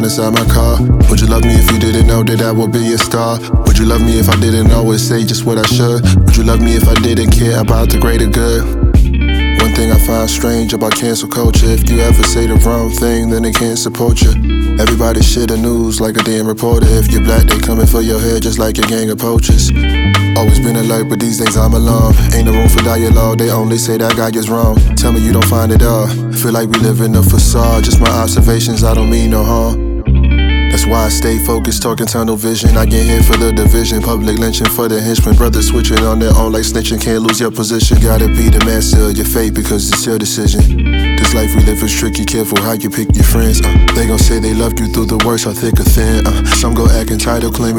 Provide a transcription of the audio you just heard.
down inside my car. Would you love me if you didn't know that I would be a star? Would you love me if I didn't always say just what I should? Would you love me if I didn't care about the greater good? One thing I find strange about cancel culture: if you ever say the wrong thing, then they can't support you. Everybody share the news like a damn reporter. If you're black, they coming for your head just like a gang of poachers. Always been alert, but these days I'm alone. Ain't no room for dialogue, they only say that guy is wrong. Tell me you don't find it all. Feel like we live in a facade. Just my observations, I don't mean no harm. That's why I stay focused, talking tunnel vision. I get hit for the division, public lynching for the henchmen. Brothers switching on their own like snitching, can't lose your position. Gotta be the master of your fate because it's your decision. This life we live is tricky, careful how you pick your friends. They gon' say they loved you through the worst, or thick or thin. Some go act entitled, claiming